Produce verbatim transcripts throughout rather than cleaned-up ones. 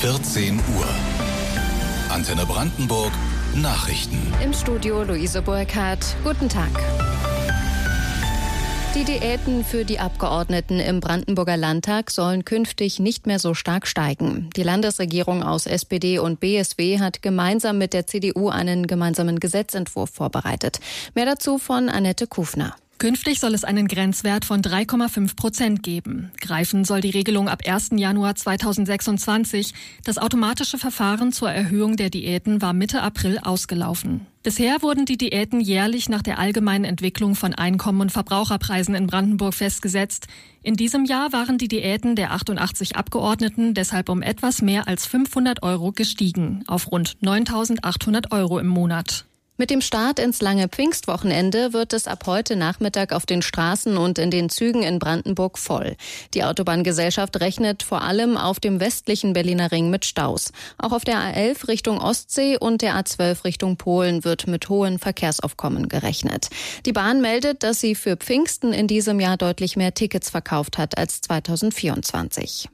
vierzehn Uhr. Antenne Brandenburg Nachrichten. Im Studio Luise Burkhardt. Guten Tag. Die Diäten für die Abgeordneten im Brandenburger Landtag sollen künftig nicht mehr so stark steigen. Die Landesregierung aus S P D und B S W hat gemeinsam mit der C D U einen gemeinsamen Gesetzentwurf vorbereitet. Mehr dazu von Annette Kufner. Künftig soll es einen Grenzwert von drei Komma fünf Prozent geben. Greifen soll die Regelung ab ersten Januar zweitausendsechsundzwanzig. Das automatische Verfahren zur Erhöhung der Diäten war Mitte April ausgelaufen. Bisher wurden die Diäten jährlich nach der allgemeinen Entwicklung von Einkommen und Verbraucherpreisen in Brandenburg festgesetzt. In diesem Jahr waren die Diäten der achtundachtzig Abgeordneten deshalb um etwas mehr als fünfhundert Euro gestiegen, auf rund neuntausendachthundert Euro im Monat. Mit dem Start ins lange Pfingstwochenende wird es ab heute Nachmittag auf den Straßen und in den Zügen in Brandenburg voll. Die Autobahngesellschaft rechnet vor allem auf dem westlichen Berliner Ring mit Staus. Auch auf der A elf Richtung Ostsee und der A zwölf Richtung Polen wird mit hohen Verkehrsaufkommen gerechnet. Die Bahn meldet, dass sie für Pfingsten in diesem Jahr deutlich mehr Tickets verkauft hat als zweitausendvierundzwanzig.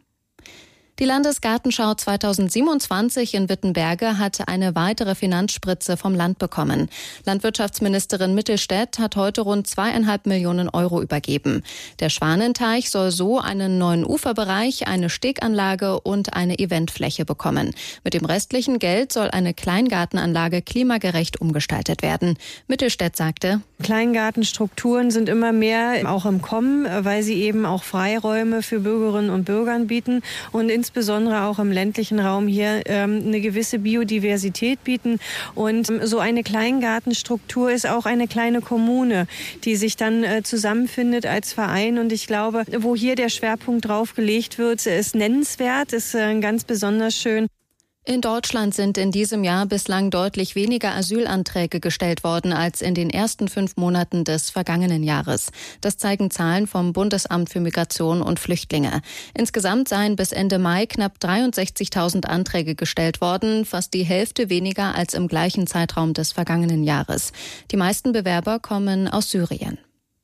Die Landesgartenschau zweitausendsiebenundzwanzig in Wittenberge hat eine weitere Finanzspritze vom Land bekommen. Landwirtschaftsministerin Mittelstädt hat heute rund zweieinhalb Millionen Euro übergeben. Der Schwanenteich soll so einen neuen Uferbereich, eine Steganlage und eine Eventfläche bekommen. Mit dem restlichen Geld soll eine Kleingartenanlage klimagerecht umgestaltet werden. Mittelstädt sagte: Kleingartenstrukturen sind immer mehr auch im Kommen, weil sie eben auch Freiräume für Bürgerinnen und Bürger bieten und insbesondere auch im ländlichen Raum hier ähm, eine gewisse Biodiversität bieten. Und ähm, so eine Kleingartenstruktur ist auch eine kleine Kommune, die sich dann äh, zusammenfindet als Verein. Und ich glaube, wo hier der Schwerpunkt drauf gelegt wird, ist nennenswert, ist äh, ganz besonders schön. In Deutschland sind in diesem Jahr bislang deutlich weniger Asylanträge gestellt worden als in den ersten fünf Monaten des vergangenen Jahres. Das zeigen Zahlen vom Bundesamt für Migration und Flüchtlinge. Insgesamt seien bis Ende Mai knapp dreiundsechzigtausend Anträge gestellt worden, fast die Hälfte weniger als im gleichen Zeitraum des vergangenen Jahres. Die meisten Bewerber kommen aus Syrien.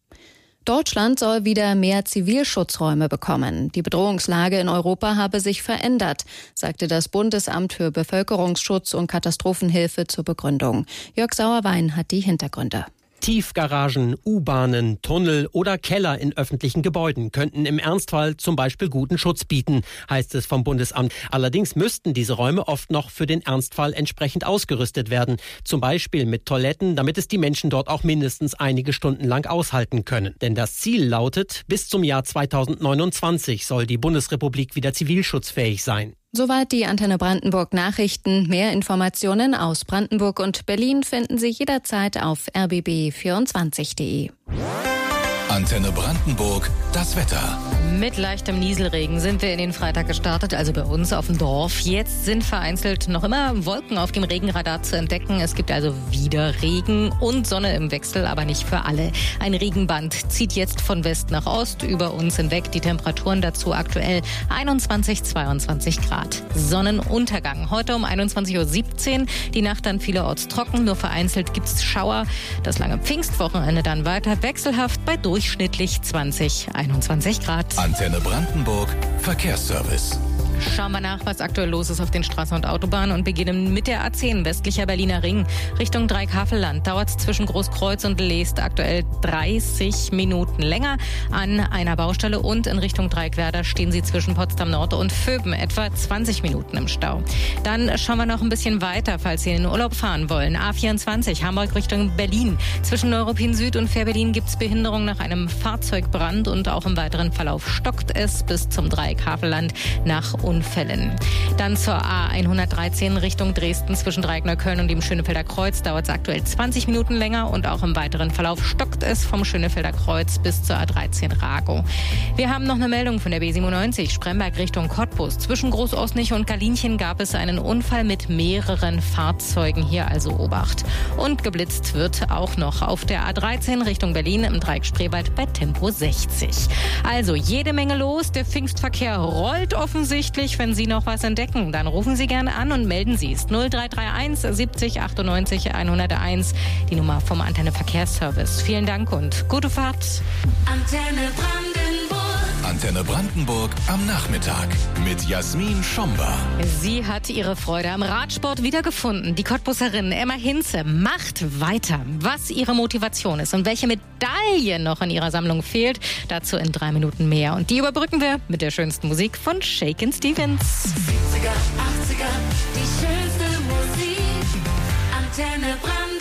Deutschland soll wieder mehr Zivilschutzräume bekommen. Die Bedrohungslage in Europa habe sich verändert, sagte das Bundesamt für Bevölkerungsschutz und Katastrophenhilfe zur Begründung. Jörg Sauerwein hat die Hintergründe. Tiefgaragen, U-Bahnen, Tunnel oder Keller in öffentlichen Gebäuden könnten im Ernstfall zum Beispiel guten Schutz bieten, heißt es vom Bundesamt. Allerdings müssten diese Räume oft noch für den Ernstfall entsprechend ausgerüstet werden. Zum Beispiel mit Toiletten, damit es die Menschen dort auch mindestens einige Stunden lang aushalten können. Denn das Ziel lautet, bis zum Jahr zweitausendneunundzwanzig soll die Bundesrepublik wieder zivilschutzfähig sein. Soweit die Antenne Brandenburg Nachrichten. Mehr Informationen aus Brandenburg und Berlin finden Sie jederzeit auf r b b vierundzwanzig punkt d e. Antenne Brandenburg, das Wetter. Mit leichtem Nieselregen sind wir in den Freitag gestartet, also bei uns auf dem Dorf. Jetzt sind vereinzelt noch immer Wolken auf dem Regenradar zu entdecken. Es gibt also wieder Regen und Sonne im Wechsel, aber nicht für alle. Ein Regenband zieht jetzt von West nach Ost über uns hinweg. Die Temperaturen dazu aktuell einundzwanzig, zweiundzwanzig Grad. Sonnenuntergang heute um einundzwanzig Uhr siebzehn. Die Nacht dann vielerorts trocken, nur vereinzelt gibt's Schauer. Das lange Pfingstwochenende dann weiter wechselhaft bei durchschnittlich zwanzig, einundzwanzig Grad. Antenne Brandenburg, Verkehrsservice. Schauen wir nach, was aktuell los ist auf den Straßen und Autobahnen und beginnen mit der A zehn, westlicher Berliner Ring, Richtung Dreieckhavelland. Dauert es zwischen Großkreuz und Leest aktuell dreißig Minuten länger an einer Baustelle und in Richtung Dreieckwerder stehen Sie zwischen Potsdam Nord und Vöben etwa zwanzig Minuten im Stau. Dann schauen wir noch ein bisschen weiter, falls Sie in den Urlaub fahren wollen. A vierundzwanzig, Hamburg Richtung Berlin. Zwischen Neuruppin Süd und Fährberlin gibt es Behinderung nach einem Fahrzeugbrand und auch im weiteren Verlauf stockt es bis zum Dreieckhavelland nach Unfällen. Dann zur A hundertdreizehn Richtung Dresden zwischen Dreieck-Neukölln und dem Schönefelder Kreuz dauert es aktuell zwanzig Minuten länger und auch im weiteren Verlauf stockt es vom Schönefelder Kreuz bis zur A dreizehn Rago. Wir haben noch eine Meldung von der B siebenundneunzig Spremberg Richtung Cottbus. Zwischen Großosnich und Galinchen gab es einen Unfall mit mehreren Fahrzeugen. Hier also Obacht. Und geblitzt wird auch noch auf der A dreizehn Richtung Berlin im Dreieck Spreewald bei Tempo sechzig. Also jede Menge los. Der Pfingstverkehr rollt offensichtlich. Wenn Sie noch was entdecken, dann rufen Sie gerne an und melden Sie es. null drei drei eins siebzig achtundneunzig hunderteins, die Nummer vom Antenne Verkehrsservice. Vielen Dank und gute Fahrt. Antenne Brandenburg. Antenne Brandenburg am Nachmittag mit Jasmin Schomba. Sie hat ihre Freude am Radsport wiedergefunden. Die Cottbusserin Emma Hinze macht weiter. Was ihre Motivation ist und welche Medaille noch in ihrer Sammlung fehlt, dazu in drei Minuten mehr. Und die überbrücken wir mit der schönsten Musik von Shakin' Stevens. siebziger, achtziger, die schönste Musik, Antenne Brandenburg.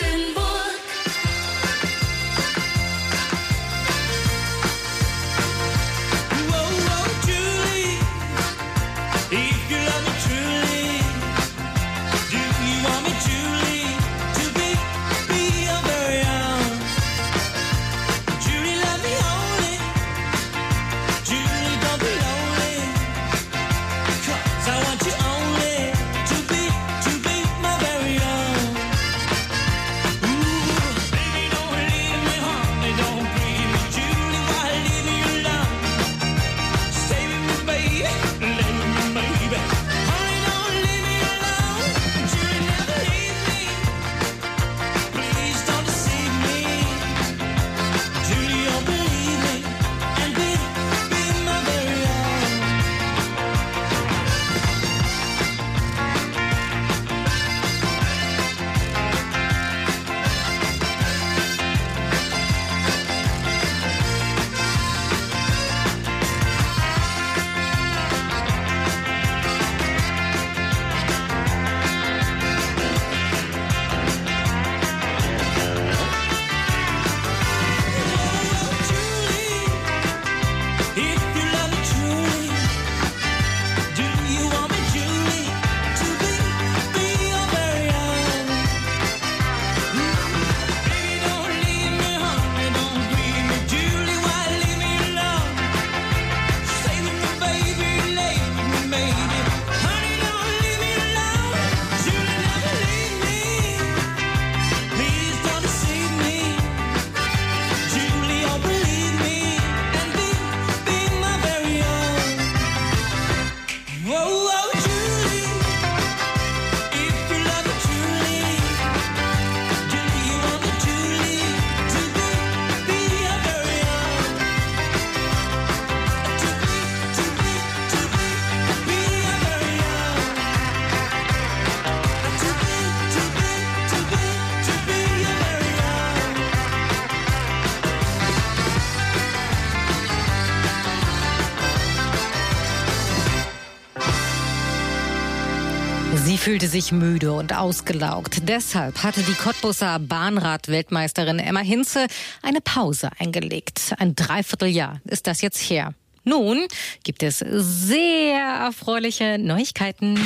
Sie fühlte sich müde und ausgelaugt. Deshalb hatte die Cottbusser Bahnrad-Weltmeisterin Emma Hinze eine Pause eingelegt. Ein Dreivierteljahr ist das jetzt her. Nun gibt es sehr erfreuliche Neuigkeiten.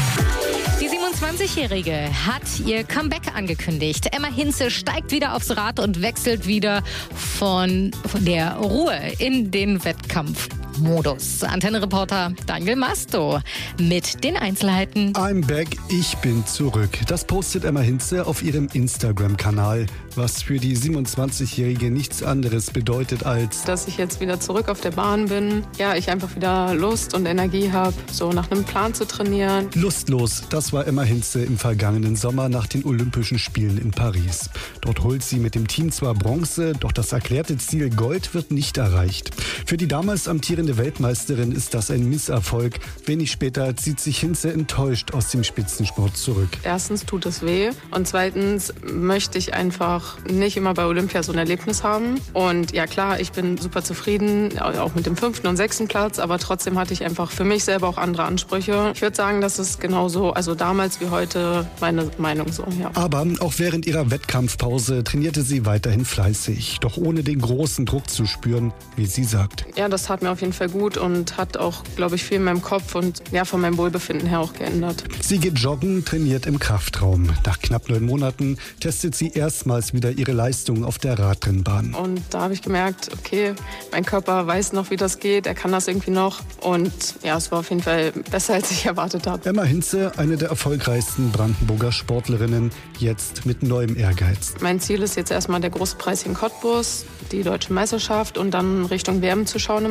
Die siebenundzwanzigjährige hat ihr Comeback angekündigt. Emma Hinze steigt wieder aufs Rad und wechselt wieder von, von der Ruhe in den Wettkampfmodus. Antenne-Reporter Daniel Masto mit den Einzelheiten. I'm back, ich bin zurück. Das postet Emma Hinze auf ihrem Instagram-Kanal, was für die siebenundzwanzigjährige nichts anderes bedeutet als, dass ich jetzt wieder zurück auf der Bahn bin. Ja, ich einfach wieder Lust und Energie habe, so nach einem Plan zu trainieren. Lustlos, das war Emma Hinze im vergangenen Sommer nach den Olympischen Spielen in Paris. Dort holt sie mit dem Team zwar Bronze, doch das erklärte Ziel Gold wird nicht erreicht. Für die damals amtierende Weltmeisterin ist das ein Misserfolg. Wenig später zieht sich Hinze enttäuscht aus dem Spitzensport zurück. Erstens tut es weh und zweitens möchte ich einfach nicht immer bei Olympia so ein Erlebnis haben. Und ja klar, ich bin super zufrieden, auch mit dem fünften und sechsten Platz, aber trotzdem hatte ich einfach für mich selber auch andere Ansprüche. Ich würde sagen, das ist genauso, also damals wie heute, meine Meinung so, ja. Aber auch während ihrer Wettkampfpause trainierte sie weiterhin fleißig, doch ohne den großen Druck zu spüren, wie sie sagt. Ja, das tat mir auf jeden Fall gut und hat auch, glaube ich, viel in meinem Kopf und ja, von meinem Wohlbefinden her auch geändert. Sie geht joggen, trainiert im Kraftraum. Nach knapp neun Monaten testet sie erstmals wieder ihre Leistung auf der Radrennbahn. Und da habe ich gemerkt, okay, mein Körper weiß noch, wie das geht, er kann das irgendwie noch. Und ja, es war auf jeden Fall besser, als ich erwartet habe. Emma Hinze, eine der erfolgreichsten Brandenburger Sportlerinnen, jetzt mit neuem Ehrgeiz. Mein Ziel ist jetzt erstmal der Großpreis in Cottbus, die Deutsche Meisterschaft und dann Richtung W M zu schauen im Oktober.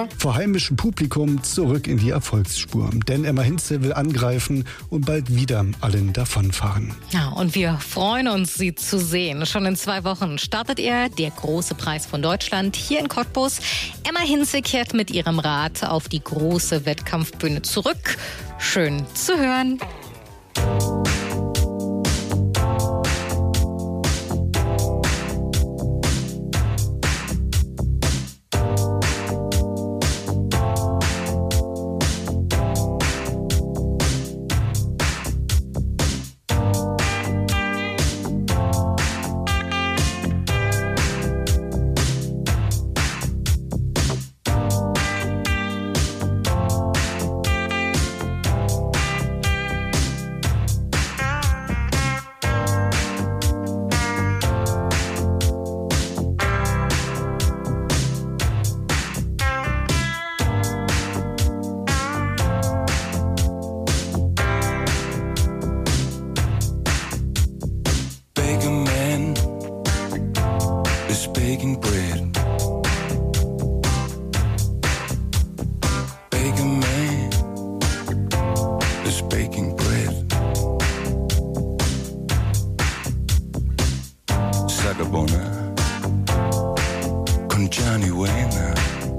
super. Vor heimischem Publikum zurück in die Erfolgsspur. Denn Emma Hinze will angreifen und bald wieder allen davonfahren. Ja, und wir freuen uns, sie zu sehen. Schon in zwei Wochen startet er, der große Preis von Deutschland, hier in Cottbus. Emma Hinze kehrt mit ihrem Rad auf die große Wettkampfbühne zurück. Schön zu hören. Baking bread. Baker man is baking bread. Sagabona con Johnny Wayne.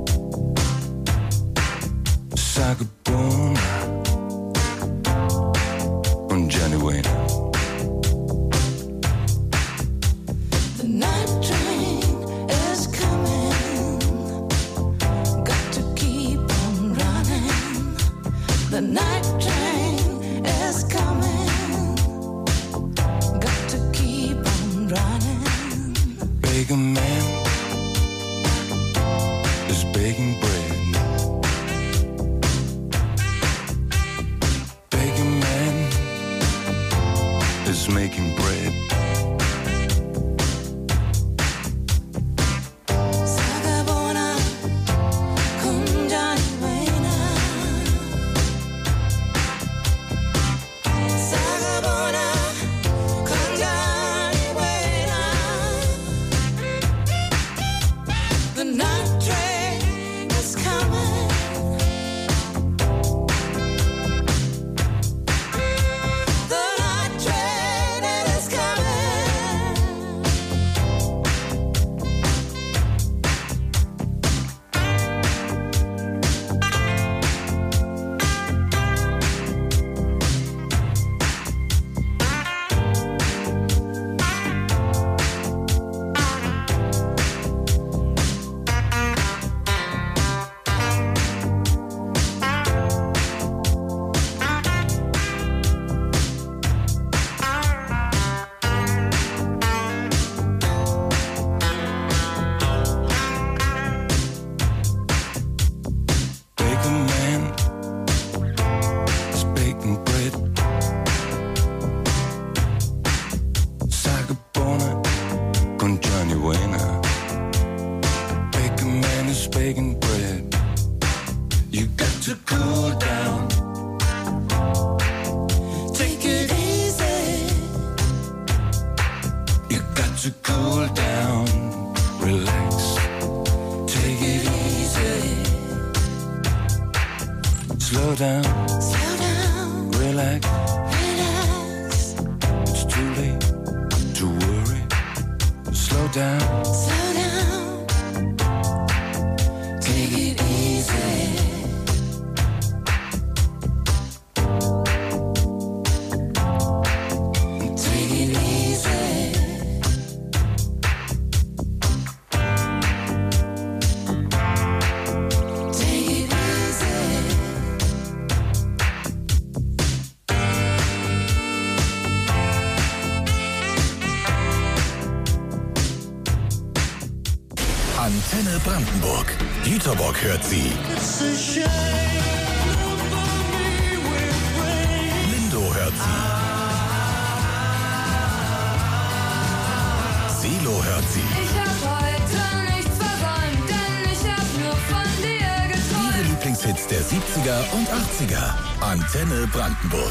Sagabona con Johnny Wayne. The night train is coming. Got to keep on running. Baker man is baking bread. Baker man is making bread. Slow down, slow down, relax, relax. It's too late to worry. Slow down, slow down, take it easy. Take it easy. Take it easy. Antenne Brandenburg. Jüterbock hört sie. Lindo hört sie. Silo hört sie. Ich hab heute nichts versäumt, denn ich hab nur von dir geträumt. Ihre Lieblingshits der siebziger und achtziger. Antenne Brandenburg.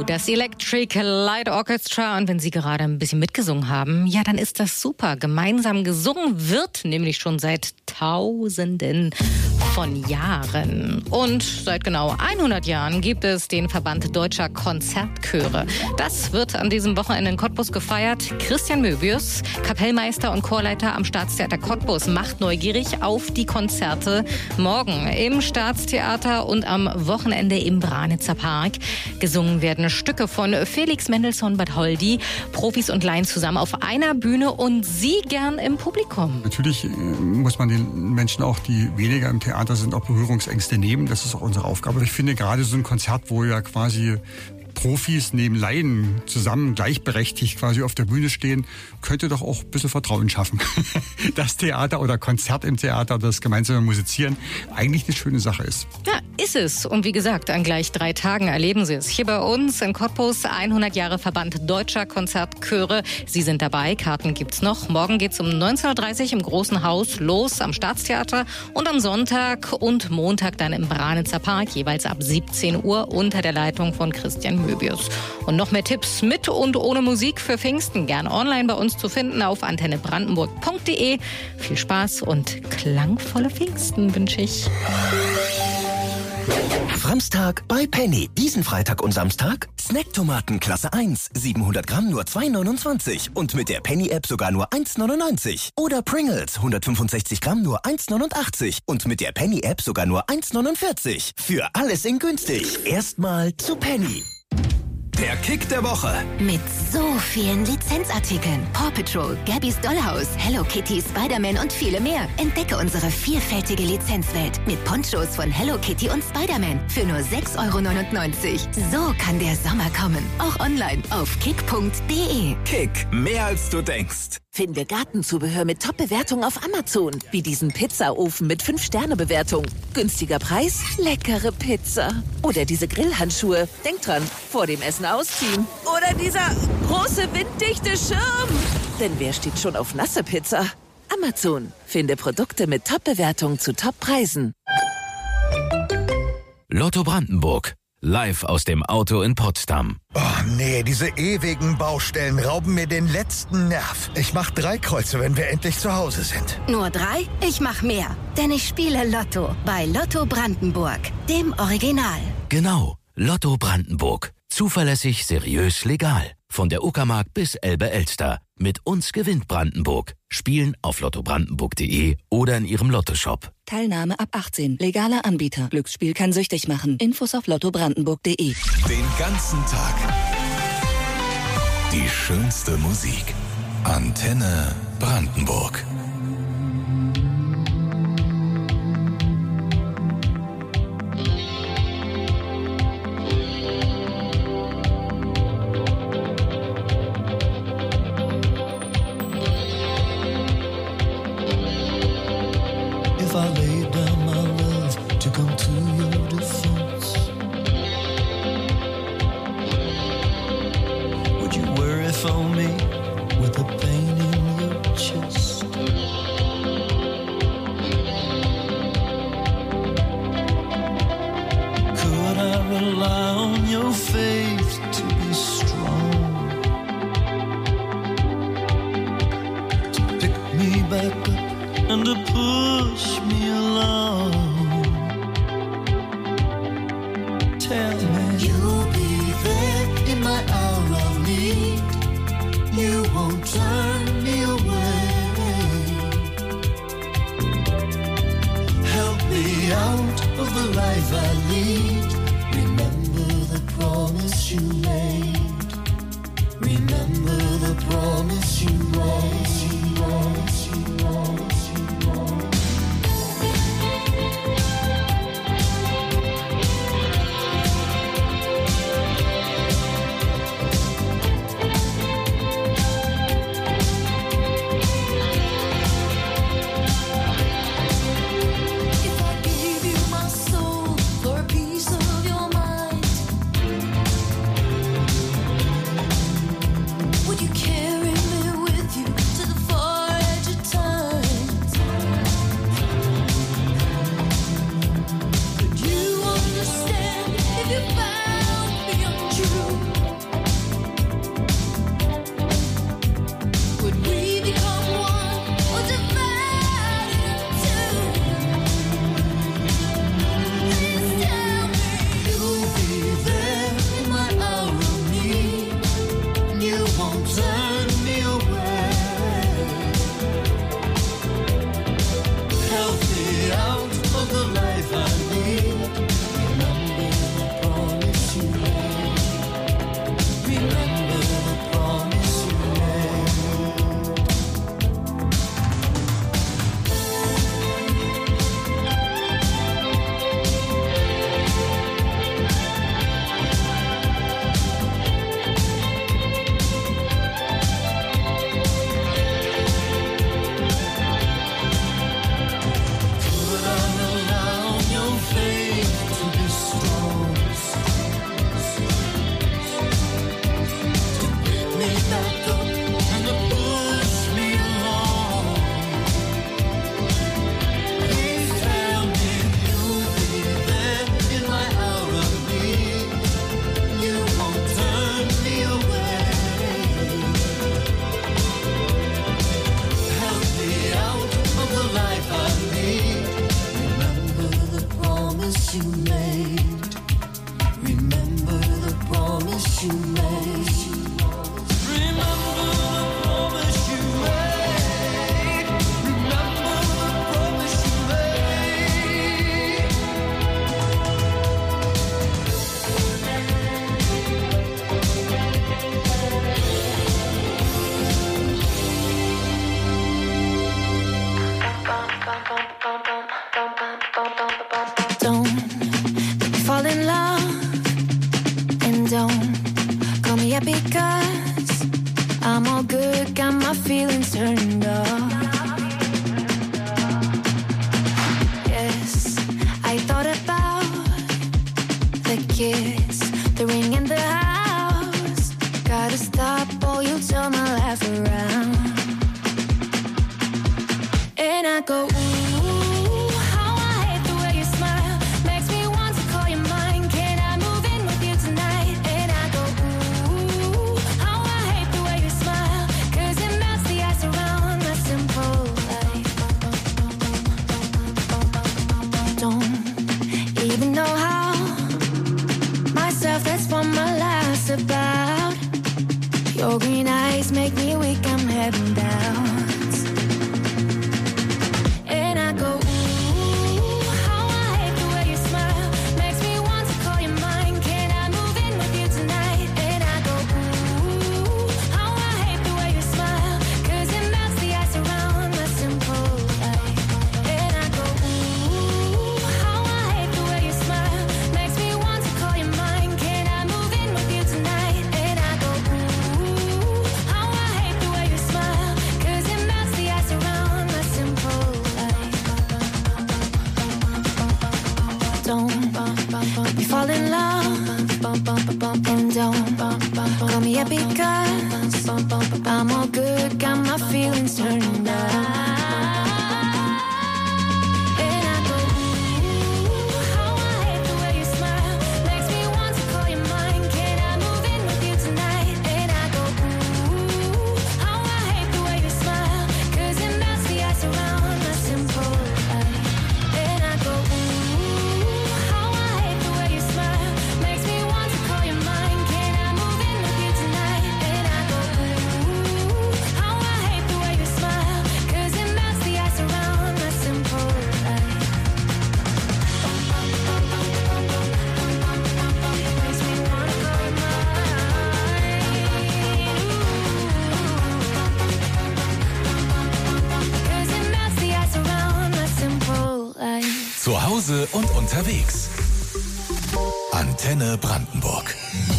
das Electric Light Orchestra. Und wenn Sie gerade ein bisschen mitgesungen haben, ja, dann ist das super. Gemeinsam gesungen wird nämlich schon seit Tausenden von Jahren. Und seit genau hundert Jahren gibt es den Verband Deutscher Konzertchöre. Das wird an diesem Wochenende in Cottbus gefeiert. Christian Möbius, Kapellmeister und Chorleiter am Staatstheater Cottbus, macht neugierig auf die Konzerte morgen im Staatstheater und am Wochenende im Branitzer Park. Gesungen werden Stücke von Felix Mendelssohn Bartholdy, Profis und Laien zusammen auf einer Bühne und Sie gern im Publikum. Natürlich muss man den Menschen auch, die weniger im Theater sind, auch Berührungsängste nehmen. Das ist auch unsere Aufgabe. Ich finde gerade so ein Konzert, wo ja quasi Profis neben Laien zusammen gleichberechtigt quasi auf der Bühne stehen, könnte doch auch ein bisschen Vertrauen schaffen. Das Theater oder Konzert im Theater, das gemeinsame Musizieren, eigentlich eine schöne Sache ist. Ja, ist es. Und wie gesagt, an gleich drei Tagen erleben Sie es. Hier bei uns in Cottbus, hundert Jahre Verband Deutscher Konzertchöre. Sie sind dabei, Karten gibt's noch. Morgen geht's um neunzehn Uhr dreißig im Großen Haus los am Staatstheater und am Sonntag und Montag dann im Branitzer Park, jeweils ab siebzehn Uhr unter der Leitung von Christian Möbius. Und noch mehr Tipps mit und ohne Musik für Pfingsten gern online bei uns zu finden auf antenne brandenburg punkt de. Viel Spaß und klangvolle Pfingsten wünsche ich. Samstag bei Penny. Diesen Freitag und Samstag Snacktomaten Klasse eins. siebenhundert Gramm nur zwei neunundzwanzig. Und mit der Penny-App sogar nur eins neunundneunzig. Oder Pringles hundertfünfundsechzig Gramm nur eins neunundachtzig. Und mit der Penny-App sogar nur eins neunundvierzig. Für alles in günstig. Erstmal zu Penny. Der Kick der Woche. Mit so vielen Lizenzartikeln. Paw Patrol, Gabby's Dollhouse, Hello Kitty, Spider-Man und viele mehr. Entdecke unsere vielfältige Lizenzwelt mit Ponchos von Hello Kitty und Spider-Man für nur sechs Euro neunundneunzig. So kann der Sommer kommen. Auch online auf kick punkt de. Kick, mehr als du denkst. Finde Gartenzubehör mit Top-Bewertung auf Amazon. Wie diesen Pizzaofen mit fünf Sterne Bewertung. Günstiger Preis, leckere Pizza. Oder diese Grillhandschuhe. Denk dran, vor dem Essen ausziehen. Oder dieser große winddichte Schirm. Denn wer steht schon auf nasse Pizza? Amazon. Finde Produkte mit Top-Bewertung zu Top-Preisen. Lotto Brandenburg. Live aus dem Auto in Potsdam. Oh nee, diese ewigen Baustellen rauben mir den letzten Nerv. Ich mach drei Kreuze, wenn wir endlich zu Hause sind. Nur drei? Ich mach mehr. Denn ich spiele Lotto bei Lotto Brandenburg, dem Original. Genau, Lotto Brandenburg. Zuverlässig, seriös, legal. Von der Uckermark bis Elbe-Elster. Mit uns gewinnt Brandenburg. Spielen auf lotto brandenburg punkt de oder in Ihrem Lottoshop. Teilnahme ab achtzehn. Legaler Anbieter. Glücksspiel kann süchtig machen. Infos auf lotto brandenburg punkt de. Den ganzen Tag. Die schönste Musik. Antenne Brandenburg. If I laid down my love to come to your defense, would you worry for me with the pain in your chest? Could I rely on your faith to be strong, to pick me back up and to push me along? Tell me you'll be there in my hour of need. You won't turn me away. Help me out of the life I lead. Remember the promise you made. Remember the promise you made. You promise you made. Would you carry me with you to the far edge of time? don't even know how. Myself, that's what my life's about. Your green eyes make me weak, I'm heading down. And I go, ooh, how I hate the way you smile. Makes me want to call you mine. Can I move in with you tonight? And I go, ooh, how I hate the way you smile. Cause it melts the ice around my simple life. And I go, ooh, how I hate the way you smile. Makes me want to call you mine. Can I move in with you tonight? And I go, ooh, how I hate the way you smile. Cause it melts the ice around my simple life. Don't make me fall in love. And don't call me up because I'm all good, got my feelings turned up. And I go, ooh, how I hate the way you smile. Makes me want to call you mine. Can I move in with you tonight? And I go, ooh, how I hate the way you smile. Cause it melts the ice around my simple life. And I go, ooh, how I hate the way you smile. Makes me want to call you mine. Can I move in with you tonight? And I go, ooh, how I hate the way you smile. Cause it melts the ice around my simple life. Makes me wanna call you mine. Cause it melts the ice around my simple life. Zu Hause und unterwegs. Antenne Brandenburg.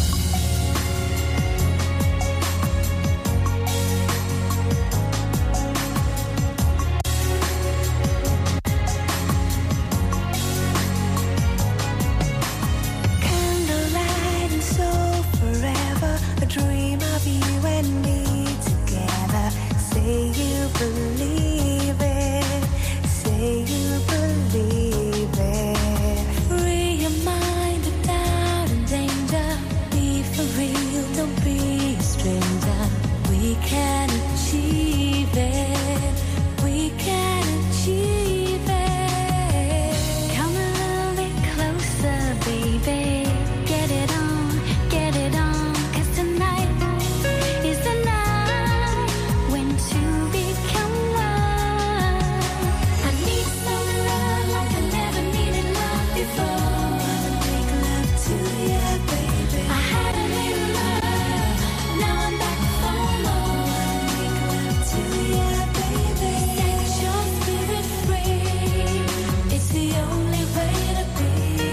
Candlelight and soul forever. A dream of you and me together. Say you believe it. Say you believe it. Free your mind of doubt and danger. Be for real, don't be a stranger. We can achieve it. We can achieve it. Come a little bit closer, baby. Get it on, get it on. Cause tonight is the night when two become one. I need some love like I never needed love before. Make love to you, baby. I had a little love, now I'm back for more. Make love to you, baby. Set your spirit free. It's the only way to be.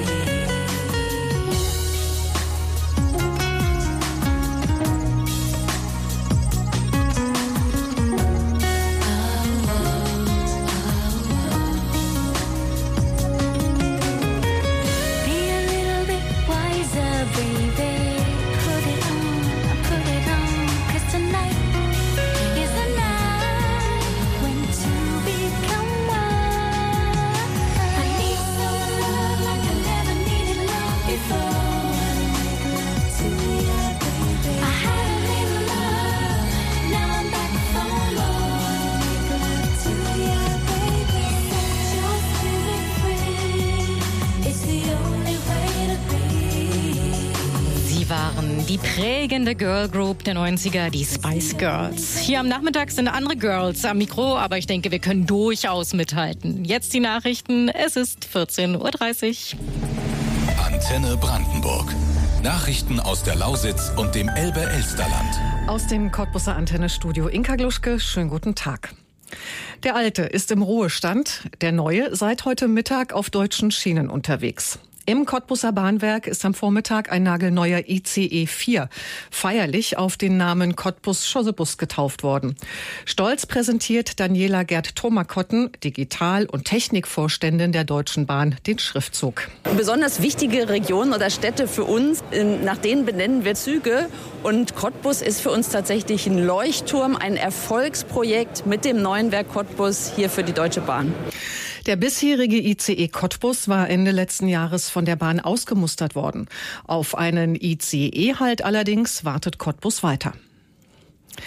Be a little bit wiser, baby. Put it on, put it on. Cause tonight is the night when two become one. I need some love like I never needed love before. Make love to you, baby. I had a little love, now I'm back for more. Make love to you, baby. Set your spirit free. It's the only way to be. Sie waren die prägende Girl Group der neunziger, die Spice Girls. Hier am Nachmittag sind andere Girls am Mikro, aber ich denke, wir können durchaus mithalten. Jetzt die Nachrichten, es ist vierzehn Uhr dreißig. Antenne Brandenburg. Nachrichten aus der Lausitz und dem Elbe-Elsterland. Aus dem Cottbuser Antennestudio Inka Gluschke, schönen guten Tag. Der Alte ist im Ruhestand, der Neue seit heute Mittag auf deutschen Schienen unterwegs. Im Cottbuser Bahnwerk ist am Vormittag ein nagelneuer I C E vier feierlich auf den Namen Cottbus Chossebus getauft worden. Stolz präsentiert Daniela Gerd-Thomakotten, Digital- und Technikvorständin der Deutschen Bahn, den Schriftzug. Besonders wichtige Regionen oder Städte für uns, nach denen benennen wir Züge. Und Cottbus ist für uns tatsächlich ein Leuchtturm, ein Erfolgsprojekt mit dem neuen Werk Cottbus hier für die Deutsche Bahn. Der bisherige I C E Cottbus war Ende letzten Jahres von der Bahn ausgemustert worden. Auf einen I C E halt allerdings wartet Cottbus weiter.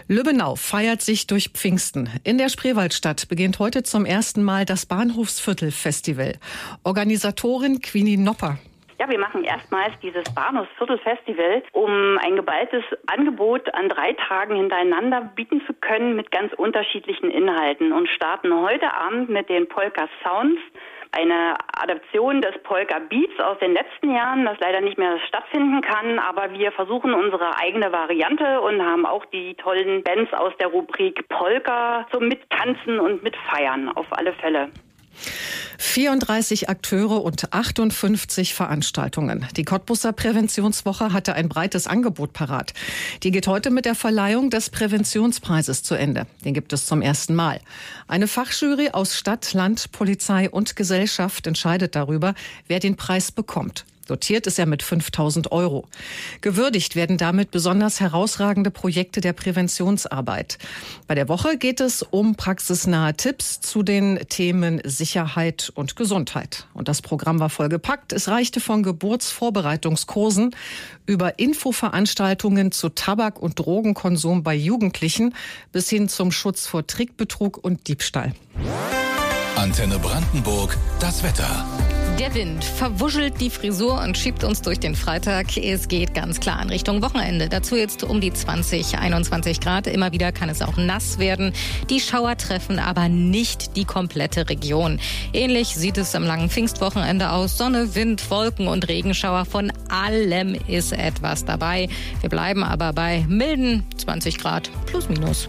Lübbenau feiert sich durch Pfingsten. In der Spreewaldstadt beginnt heute zum ersten Mal das Bahnhofsviertel-Festival. Organisatorin Queenie Nopper. Ja, wir machen erstmals dieses Bahnhofsviertel-Festival, um ein geballtes Angebot an drei Tagen hintereinander bieten zu können mit ganz unterschiedlichen Inhalten und starten heute Abend mit den Polka Sounds, eine Adaption des Polka Beats aus den letzten Jahren, das leider nicht mehr stattfinden kann, aber wir versuchen unsere eigene Variante und haben auch die tollen Bands aus der Rubrik Polka zum Mittanzen und Mitfeiern auf alle Fälle. vierunddreißig Akteure und achtundfünfzig Veranstaltungen. Die Cottbuser Präventionswoche hatte ein breites Angebot parat. Die geht heute mit der Verleihung des Präventionspreises zu Ende. Den gibt es zum ersten Mal. Eine Fachjury aus Stadt, Land, Polizei und Gesellschaft entscheidet darüber, wer den Preis bekommt. Dotiert ist er mit fünftausend Euro. Gewürdigt werden damit besonders herausragende Projekte der Präventionsarbeit. Bei der Woche geht es um praxisnahe Tipps zu den Themen Sicherheit und Gesundheit. Und das Programm war vollgepackt. Es reichte von Geburtsvorbereitungskursen über Infoveranstaltungen zu Tabak- und Drogenkonsum bei Jugendlichen bis hin zum Schutz vor Trickbetrug und Diebstahl. Antenne Brandenburg, das Wetter. Der Wind verwuschelt die Frisur und schiebt uns durch den Freitag. Es geht ganz klar in Richtung Wochenende. Dazu jetzt um die zwanzig, einundzwanzig Grad. Immer wieder kann es auch nass werden. Die Schauer treffen aber nicht die komplette Region. Ähnlich sieht es am langen Pfingstwochenende aus. Sonne, Wind, Wolken und Regenschauer. Von allem ist etwas dabei. Wir bleiben aber bei milden zwanzig Grad plus minus.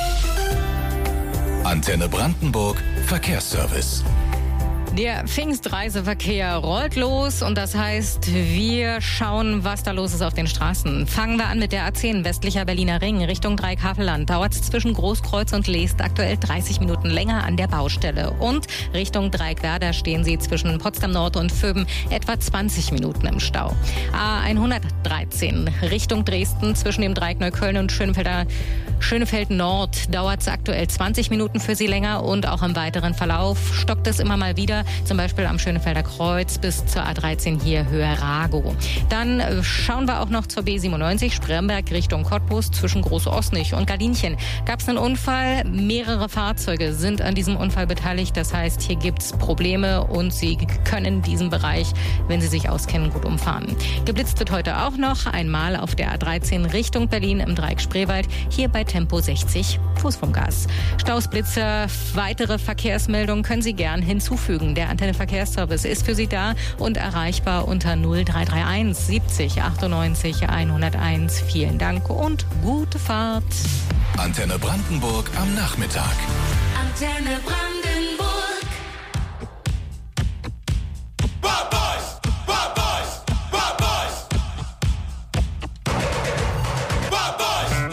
Antenne Brandenburg, Verkehrsservice. Der Pfingstreiseverkehr rollt los und das heißt, wir schauen, was da los ist auf den Straßen. Fangen wir an mit der A zehn westlicher Berliner Ring Richtung Dreieck-Havelland. Dauert es zwischen Großkreuz und Leest aktuell dreißig Minuten länger an der Baustelle. Und Richtung Dreieck-Werder stehen Sie zwischen Potsdam Nord und Vöben etwa zwanzig Minuten im Stau. A hundertdreizehn Richtung Dresden zwischen dem Dreieck Neukölln und Schönefelder, Schönefeld Nord dauert es aktuell zwanzig Minuten für Sie länger und auch im weiteren Verlauf stockt es immer mal wieder. Zum Beispiel am Schönefelder Kreuz bis zur A dreizehn hier Höhe Rago. Dann schauen wir auch noch zur B siebenundneunzig Spremberg Richtung Cottbus zwischen Großosnich und Gardinchen. Gab es einen Unfall? Mehrere Fahrzeuge sind an diesem Unfall beteiligt. Das heißt, hier gibt es Probleme und Sie können diesen Bereich, wenn Sie sich auskennen, gut umfahren. Geblitzt wird heute auch noch einmal auf der A dreizehn Richtung Berlin im Dreieck Spreewald. Hier bei Tempo sechzig Fuß vom Gas. Stausblitzer, weitere Verkehrsmeldungen können Sie gern hinzufügen. Der Antenne Verkehrsservice ist für Sie da und erreichbar unter null drei drei eins siebzig achtundneunzig hunderteins. Vielen Dank und gute Fahrt. Antenne Brandenburg am Nachmittag. Antenne Brandenburg. Bad Boys, Bad Boys, Bad Boys. Bad Boys.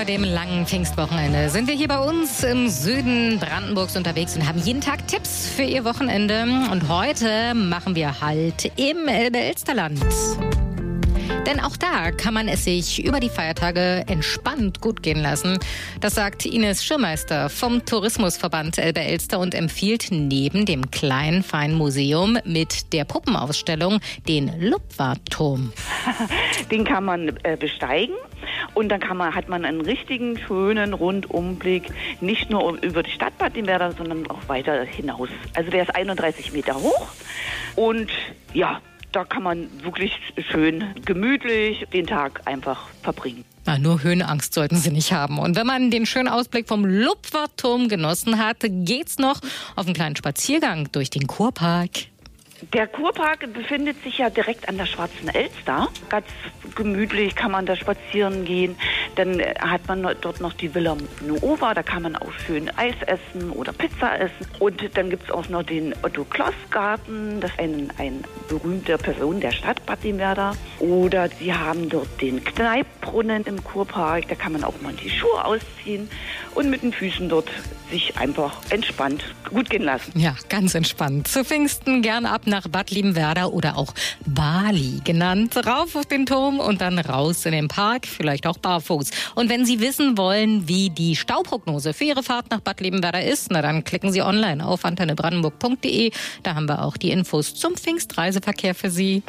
dem langen Pfingstwochenende sind wir hier bei uns im Süden Brandenburgs unterwegs und haben jeden Tag Tipps für Ihr Wochenende. Und heute machen wir Halt im Elbe-Elsterland. Denn auch da kann man es sich über die Feiertage entspannt gut gehen lassen. Das sagt Ines Schirmeister vom Tourismusverband Elbe-Elster und empfiehlt neben dem kleinen feinen Museum mit der Puppenausstellung den Lupwarturm. Den kann man äh, besteigen und dann kann man, hat man einen richtigen schönen Rundumblick, nicht nur über die Stadt Bad Liebenwerda, sondern auch weiter hinaus. Also der ist einunddreißig Meter hoch und ja, da kann man wirklich schön gemütlich den Tag einfach verbringen. Na, nur Höhenangst sollten Sie nicht haben. Und wenn man den schönen Ausblick vom Lupwarturm genossen hat, geht's noch auf einen kleinen Spaziergang durch den Kurpark. Der Kurpark befindet sich ja direkt an der Schwarzen Elster. Ganz gemütlich kann man da spazieren gehen. Dann hat man dort noch die Villa Nuova, da kann man auch schön Eis essen oder Pizza essen. Und dann gibt es auch noch den Otto-Kloss-Garten, das ist ein, ein berühmter Person der Stadt Bad Liebenwerda. Oder sie haben dort den Kneippbrunnen im Kurpark, da kann man auch mal die Schuhe ausziehen und mit den Füßen dort sich einfach entspannt gut gehen lassen. Ja, ganz entspannt. Zu Pfingsten gerne ab nach Bad Liebenwerda oder auch Bali genannt. Rauf auf den Turm und dann raus in den Park, vielleicht auch barfuß. Und wenn Sie wissen wollen, wie die Stauprognose für Ihre Fahrt nach Bad Liebenwerda ist, na dann klicken Sie online auf antenne brandenburg punkt de. Da haben wir auch die Infos zum Pfingstreiseverkehr für Sie.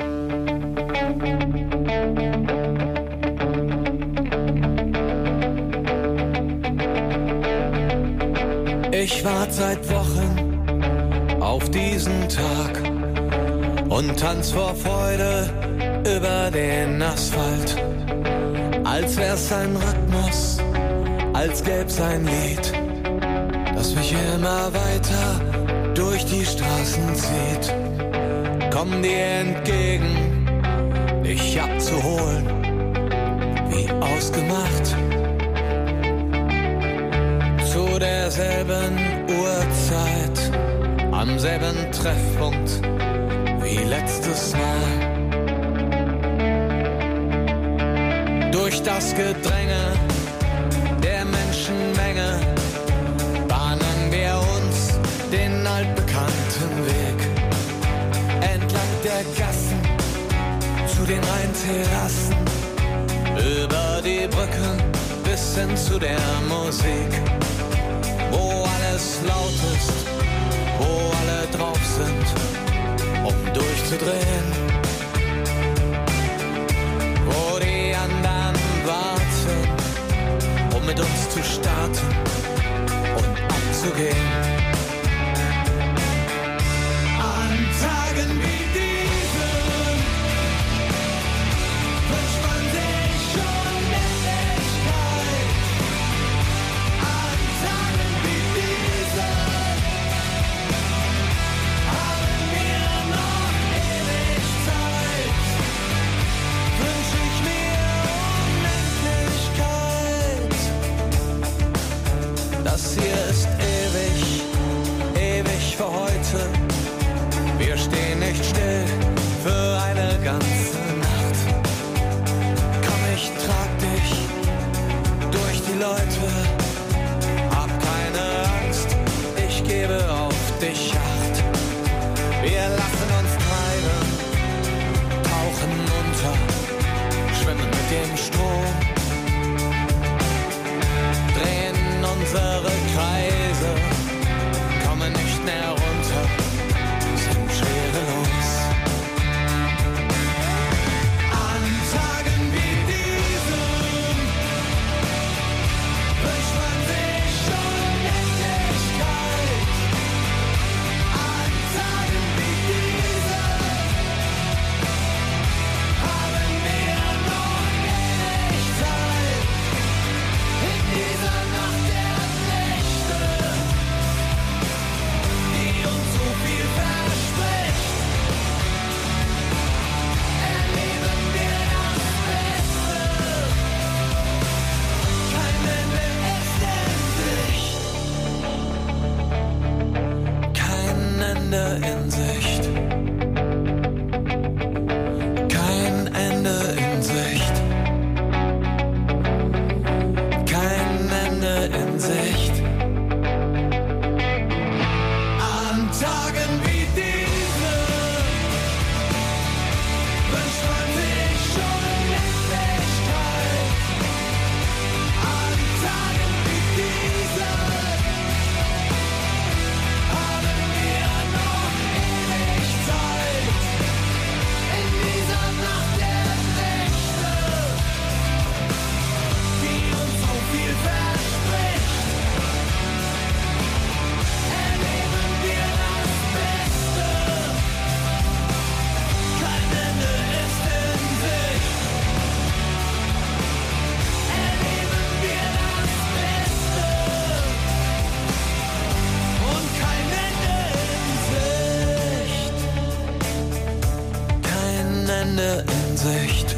Ich warte seit Wochen auf diesen Tag und tanz vor Freude über den Asphalt. Als wär's ein Rhythmus, als gäb's ein Lied, das mich immer weiter durch die Straßen zieht. Komm dir entgegen, dich abzuholen, wie ausgemacht. Zu derselben Uhrzeit, am selben Treffpunkt wie letztes Mal. Durch das Gedränge der Menschenmenge bahnen wir uns den altbekannten Weg. Entlang der Gassen zu den Rheinterrassen, über die Brücken bis hin zu der Musik. Wo alles laut ist, wo alle drauf sind, um durchzudrehen. Wo die anderen warten, um mit uns zu starten und abzugehen. An Tagen wie diesen wünscht man sich schon Nettigkeit. An Tagen wie diesen haben wir noch ewig Zeit. Wünsch ich mir Unendlichkeit. Das hier ist ewig Ende in Sicht.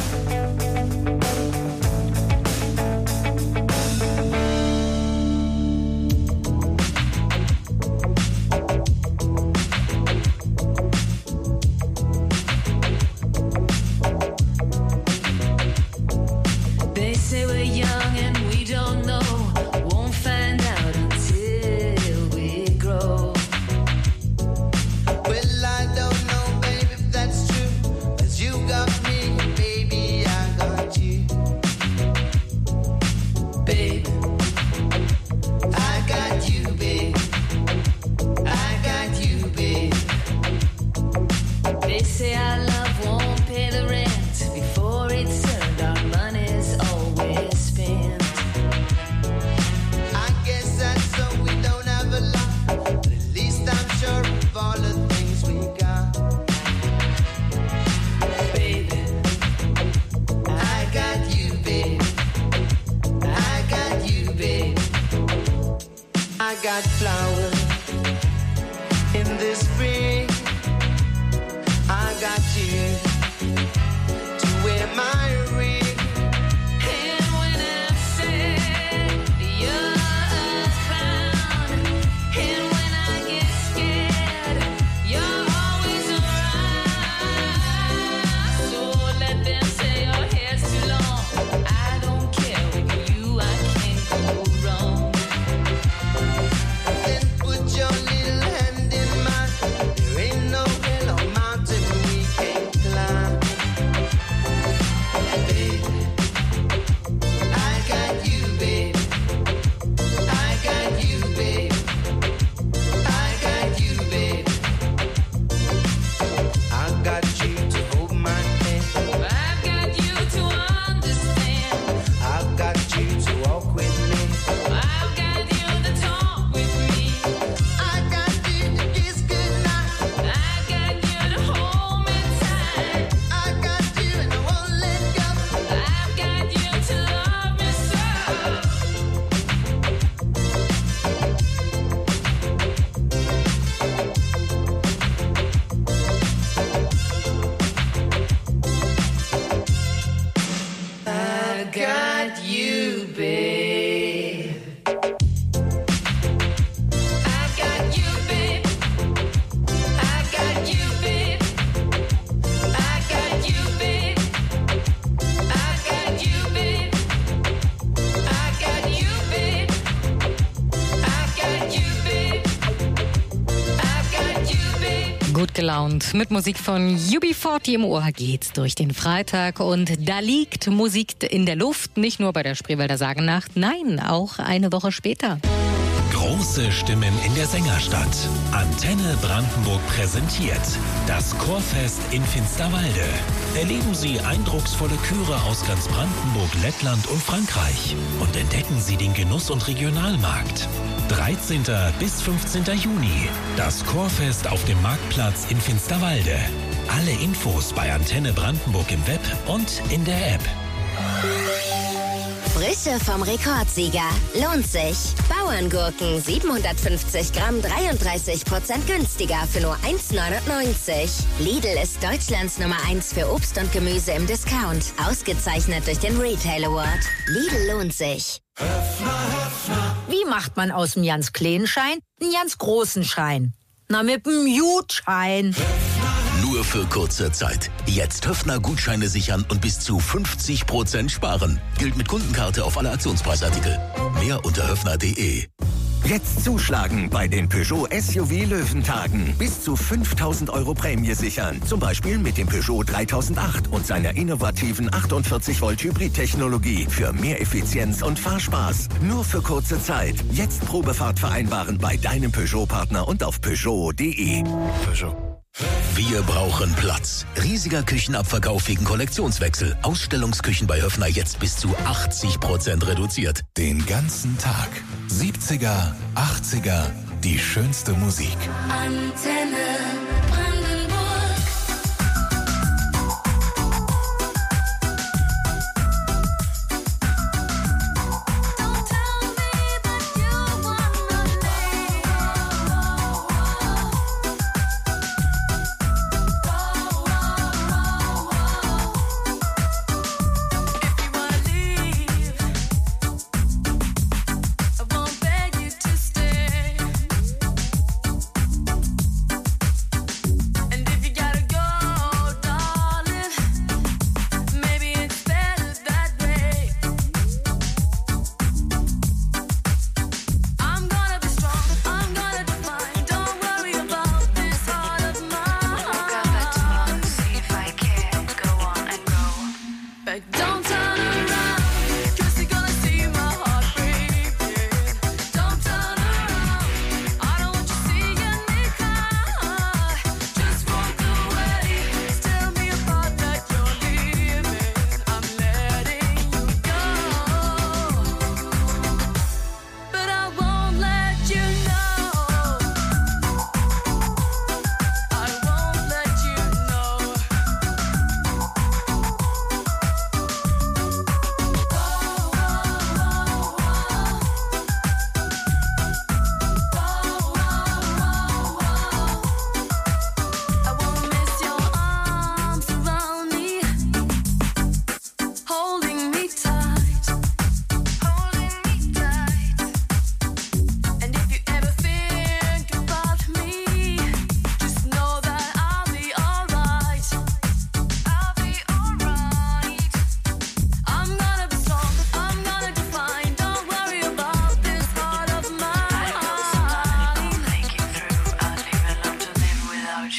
They say we're young and we don't know. Won't find out until we grow. Well, I don't know, baby, if that's true. 'Cause you got me, baby, I got you. Babe, I got you, babe. I got you, babe. They say our love won't pay the rent before it's earned. Our money's always spent. I guess that's so we don't have a lot. But at least I'm sure of all the things we got. Baby, I got you, babe. I got you, babe. I got flowers in the spring. I got you to wear my ring. And when I'm sad, you're found. And when I get scared, you're always around. So let them say your hair's too long. I don't care, with you I can't go wrong. Then put your little hand in mine. There ain't no hill or mountain we can't climb. Baby, I got you, babe. I got you, babe. I got you, babe. I got you to hold my hand. I've got you to understand. I've got you to walk with me. I've got you to talk with me. I got you to kiss goodnight. I've got you to hold me tight. I got you and I won't let go. I've got you to love me so. I got you, babe. I got you, babe. I got you, babe. I got you, babe. I got you, babe. I got you, babe. I got you, babe. I got you, babe. Gut gelaunt. Mit Musik von U B vierzig im Ohr geht's durch den Freitag. Und da liegt Musik in der Luft. Nicht nur bei der Spreewälder Sagennacht. Nein, auch eine Woche später. Große Stimmen in der Sängerstadt. Antenne Brandenburg präsentiert das Chorfest in Finsterwalde. Erleben Sie eindrucksvolle Chöre aus ganz Brandenburg, Lettland und Frankreich und entdecken Sie den Genuss- und Regionalmarkt. dreizehnten bis fünfzehnten Juni. Das Chorfest auf dem Marktplatz in Finsterwalde. Alle Infos bei Antenne Brandenburg im Web und in der App. Frische vom Rekordsieger. Lohnt sich. Bauerngurken siebenhundertfünfzig Gramm, dreiunddreißig Prozent günstiger für nur eins neunundneunzig. Lidl ist Deutschlands Nummer eins für Obst und Gemüse im Discount. Ausgezeichnet durch den Retail Award. Lidl lohnt sich. Wie macht man aus dem ganz kleinen Schein einen ganz großen Schein? Na, mit dem Jutschein. Nur für kurze Zeit. Jetzt Höfner-Gutscheine sichern und bis zu fünfzig Prozent sparen. Gilt mit Kundenkarte auf alle Aktionspreisartikel. Mehr unter höfner punkt de. Jetzt zuschlagen bei den Peugeot S U V Löwentagen. Bis zu fünftausend Euro Prämie sichern. Zum Beispiel mit dem Peugeot dreitausendacht und seiner innovativen achtundvierzig Volt Hybrid-Technologie für mehr Effizienz und Fahrspaß. Nur für kurze Zeit. Jetzt Probefahrt vereinbaren bei deinem Peugeot-Partner und auf peugeot punkt de. Peugeot. Wir brauchen Platz. Riesiger Küchenabverkauf wegen Kollektionswechsel. Ausstellungsküchen bei Höfner jetzt bis zu achtzig Prozent reduziert. Den ganzen Tag. siebziger, achtziger, die schönste Musik. Antenne.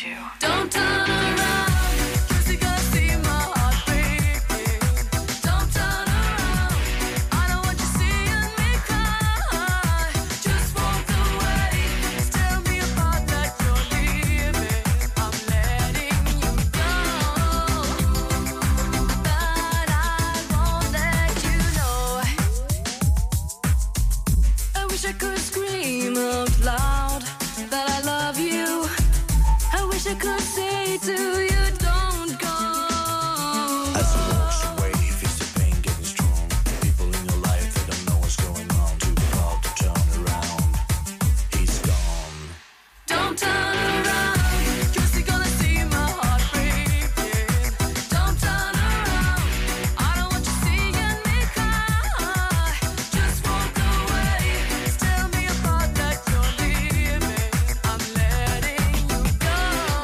you. Don't turn around. I could say to you, don't go. As he walks away, he feels the pain getting strong. People in your life, they don't know what's going on. Too proud to turn around. He's gone. Don't turn around, 'cause you're gonna see my heart breaking. Don't turn around, I don't want you seeing me cry. Just walk away, tell me about that you're leaving. I'm letting you go.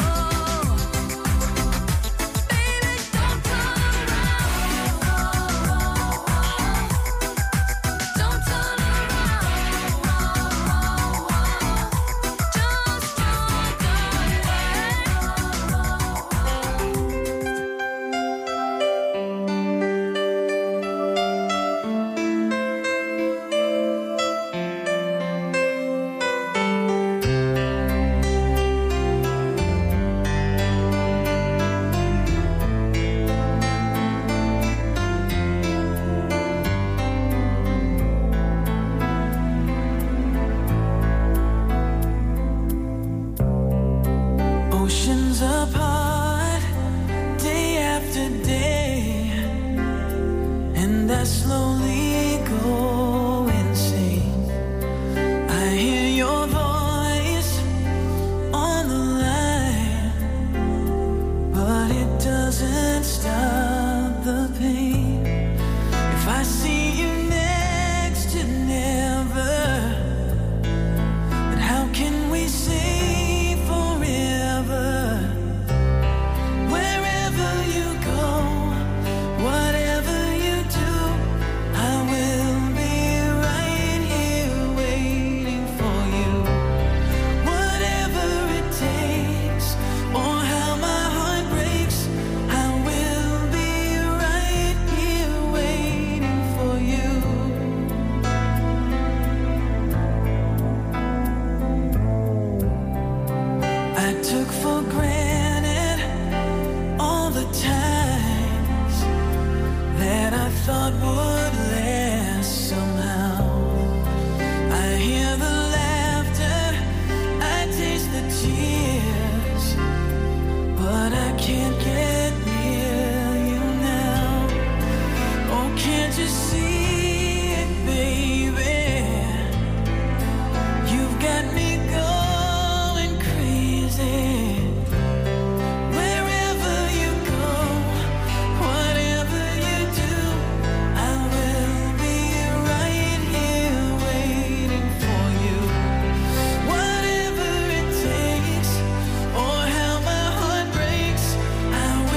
Oceans apart, day after day, and I slowly go insane. I hear your voice on the line, but it doesn't stop the pain. If I see you next to never, then how can we say forever? Wherever you go, whatever you do, I will be right here waiting for you. Whatever it takes, or how my heart breaks, I will be right here waiting for you. I took for granted all the times that I thought would last somehow. I hear the laughter, I taste the tears, but I can't get near you now. Oh, can't you see it, baby? You've got me going crazy. Wherever you go, whatever you do, I will be right here waiting for you. Whatever it takes, or how my heart breaks, I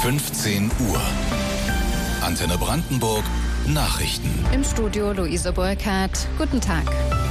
fünfzehn Uhr. Antenne Brandenburg Nachrichten. Im Studio Luise Burkhardt. Guten Tag.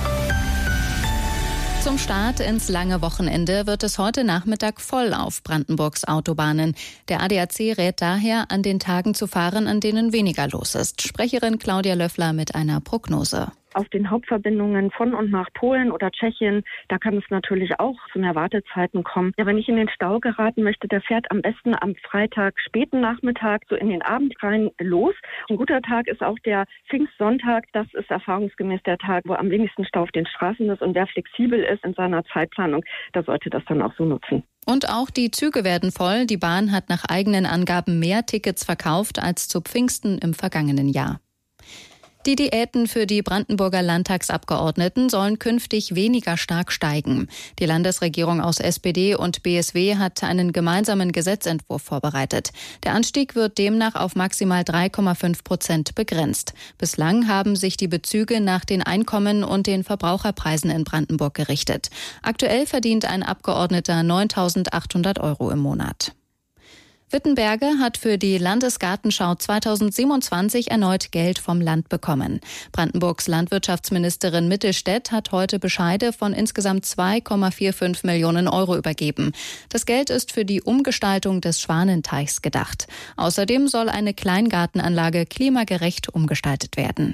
Zum Start ins lange Wochenende wird es heute Nachmittag voll auf Brandenburgs Autobahnen. Der A D A C rät daher, an den Tagen zu fahren, an denen weniger los ist. Sprecherin Claudia Löffler mit einer Prognose. Auf den Hauptverbindungen von und nach Polen oder Tschechien, da kann es natürlich auch zu mehr Wartezeiten kommen. Wer nicht in den Stau geraten möchte, der fährt am besten am Freitag späten Nachmittag so in den Abend rein los. Ein guter Tag ist auch der Pfingstsonntag. Das ist erfahrungsgemäß der Tag, wo am wenigsten Stau auf den Straßen ist. Und wer flexibel ist in seiner Zeitplanung, der sollte das dann auch so nutzen. Und auch die Züge werden voll. Die Bahn hat nach eigenen Angaben mehr Tickets verkauft als zu Pfingsten im vergangenen Jahr. Die Diäten für die Brandenburger Landtagsabgeordneten sollen künftig weniger stark steigen. Die Landesregierung aus S P D und B S W hat einen gemeinsamen Gesetzentwurf vorbereitet. Der Anstieg wird demnach auf maximal drei Komma fünf Prozent begrenzt. Bislang haben sich die Bezüge nach den Einkommen und den Verbraucherpreisen in Brandenburg gerichtet. Aktuell verdient ein Abgeordneter neuntausendachthundert Euro im Monat. Wittenberge hat für die Landesgartenschau zweitausendsiebenundzwanzig erneut Geld vom Land bekommen. Brandenburgs Landwirtschaftsministerin Mittelstädt hat heute Bescheide von insgesamt zwei Komma fünfundvierzig Millionen Euro übergeben. Das Geld ist für die Umgestaltung des Schwanenteichs gedacht. Außerdem soll eine Kleingartenanlage klimagerecht umgestaltet werden.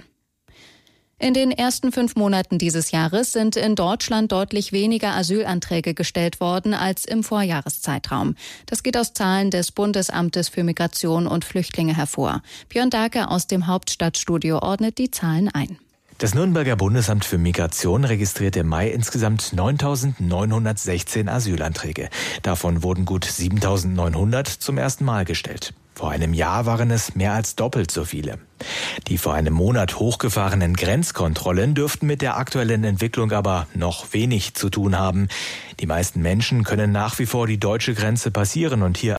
In den ersten fünf Monaten dieses Jahres sind in Deutschland deutlich weniger Asylanträge gestellt worden als im Vorjahreszeitraum. Das geht aus Zahlen des Bundesamtes für Migration und Flüchtlinge hervor. Björn Dahlke aus dem Hauptstadtstudio ordnet die Zahlen ein. Das Nürnberger Bundesamt für Migration registrierte im Mai insgesamt neuntausendneunhundertsechzehn Asylanträge. Davon wurden gut siebentausendneunhundert zum ersten Mal gestellt. Vor einem Jahr waren es mehr als doppelt so viele. Die vor einem Monat hochgefahrenen Grenzkontrollen dürften mit der aktuellen Entwicklung aber noch wenig zu tun haben. Die meisten Menschen können nach wie vor die deutsche Grenze passieren und hier